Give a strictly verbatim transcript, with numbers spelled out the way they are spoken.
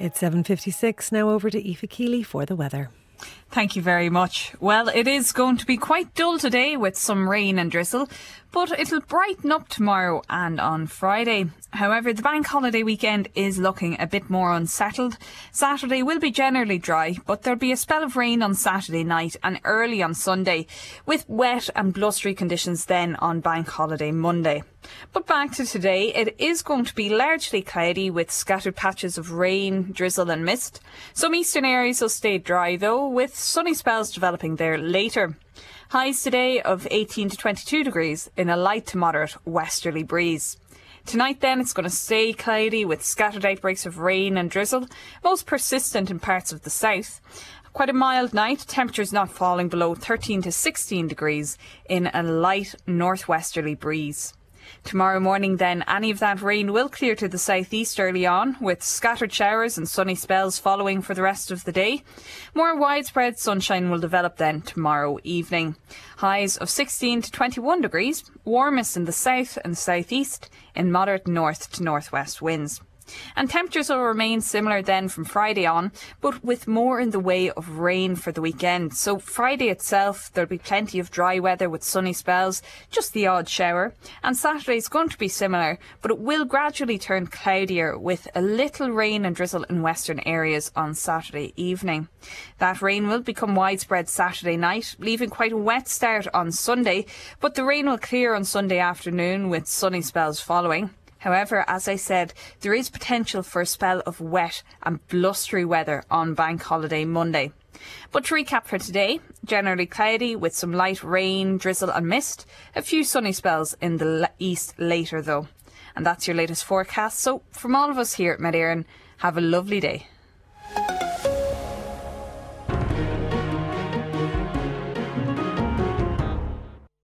It's seven fifty-six, now over to Aoife Keeley for the weather. Thank you very much. Well, it is going to be quite dull today with some rain and drizzle, but it'll brighten up tomorrow and on Friday. However, the bank holiday weekend is looking a bit more unsettled. Saturday will be generally dry, but there'll be a spell of rain on Saturday night and early on Sunday, with wet and blustery conditions then on bank holiday Monday. But back to today, it is going to be largely cloudy with scattered patches of rain, drizzle and mist. Some eastern areas will stay dry though, with sunny spells developing there later. Highs today of eighteen to twenty-two degrees in a light to moderate westerly breeze. Tonight then it's going to stay cloudy with scattered outbreaks of rain and drizzle, most persistent in parts of the south. Quite a mild night, temperatures not falling below thirteen to sixteen degrees in a light northwesterly breeze. Tomorrow morning then, any of that rain will clear to the southeast early on, with scattered showers and sunny spells following for the rest of the day. More widespread sunshine will develop then tomorrow evening. Highs of sixteen to twenty-one degrees, warmest in the south and southeast, in moderate north to northwest winds. And temperatures will remain similar then from Friday on, but with more in the way of rain for the weekend. So Friday itself, there'll be plenty of dry weather with sunny spells, just the odd shower. And Saturday is going to be similar, but it will gradually turn cloudier with a little rain and drizzle in western areas on Saturday evening. That rain will become widespread Saturday night, leaving quite a wet start on Sunday, but the rain will clear on Sunday afternoon with sunny spells following. However, as I said, there is potential for a spell of wet and blustery weather on bank holiday Monday. But to recap for today, generally cloudy with some light rain, drizzle and mist. A few sunny spells in the east later though. And that's your latest forecast. So from all of us here at Med Éireann, have a lovely day.